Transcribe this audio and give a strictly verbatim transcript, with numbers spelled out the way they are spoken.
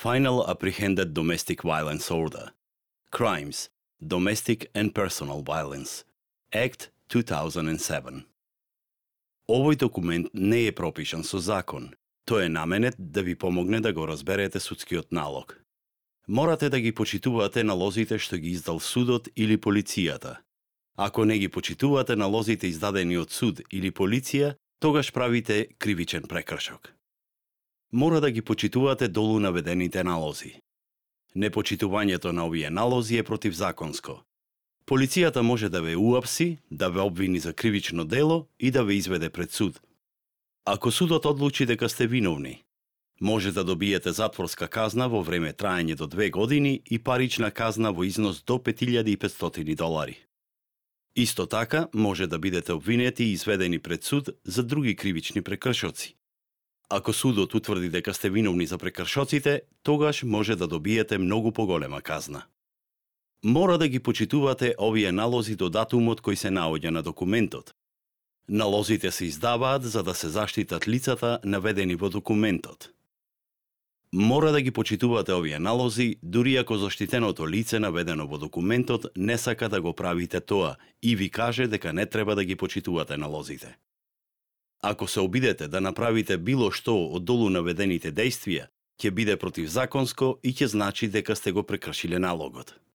Final Apprehended Domestic Violence Order. Crimes, Domestic and Personal Violence. Act two thousand seven. Овој документ не е пропишан со закон. Тој е наменет да ви помогне да го разберете судскиот налог. Морате да ги почитувате налозите што ги издал судот или полицијата. Ако не ги почитувате налозите издадени од суд или полиција, тогаш правите кривичен прекршок. Мора да ги почитувате долу наведените налози. Непочитувањето на овие налози е противзаконско. Полицијата може да ве уапси, да ве обвини за кривично дело и да ве изведе пред суд. Ако судот одлучи дека сте виновни, може да добиете затворска казна во време траење до две години и парична казна во износ до пет илјади и петстотини долари. Исто така, може да бидете обвинети и изведени пред суд за други кривични прекршоци. Ако судот утврди дека сте виновни за прекршоците, тогаш може да добиете многу поголема казна. Мора да ги почитувате овие налози до датумот кој се наоѓа на документот. Налозите се издаваат за да се заштитат лицата наведени во документот. Мора да ги почитувате овие налози, дури ако заштитеното лице наведено во документот не сака да го правите тоа и ви каже дека не треба да ги почитувате налозите. Ако се обидете да направите било што од долу наведените действија, ќе биде противзаконско и ќе значи дека сте го прекршиле налогот.